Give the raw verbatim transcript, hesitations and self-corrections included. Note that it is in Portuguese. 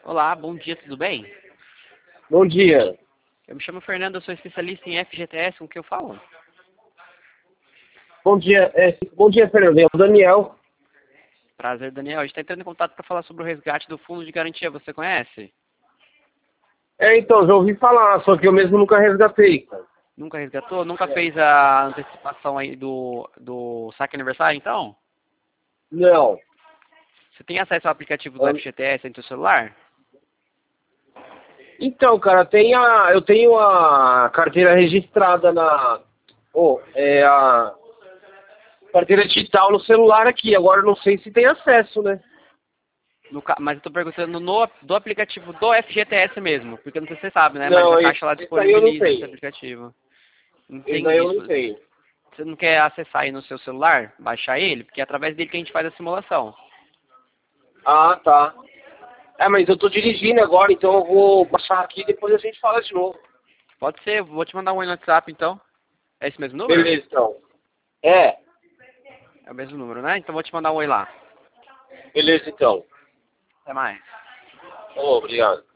Olá, bom dia, tudo bem? Bom dia. Eu me chamo Fernando, eu sou especialista em F G T S, com o que eu falo? Bom dia, é, bom dia, Fernando. É o Daniel. Prazer, Daniel. A gente está entrando em contato para falar sobre o resgate do fundo de garantia, você conhece? É, então, já ouvi falar, só que eu mesmo nunca resgatei, cara. Nunca resgatou? Nunca fez a antecipação aí do, do saque aniversário, então? Não. Você tem acesso ao aplicativo do F G T S no seu celular? Então, cara, tem a, eu tenho a carteira registrada na... Oh, é a carteira digital no celular aqui. Agora eu não sei se tem acesso, né? No ca- mas eu estou perguntando no, do aplicativo do F G T S mesmo, porque não sei se você sabe, né? Mas Não, a esse, Caixa lá esse aí eu não disponibiliza esse tenho. aplicativo. Esse aí Entendi. eu não tenho. Você não quer acessar aí no seu celular, baixar ele? Porque é através dele que a gente faz a simulação. Ah, tá. É, mas eu tô dirigindo agora, então eu vou baixar aqui e depois a gente fala de novo. Pode ser, vou te mandar um oi no WhatsApp então. É esse mesmo número? Beleza, então. É, É o mesmo número, né? Então vou te mandar um oi lá. beleza, então. Até mais. Oh, obrigado.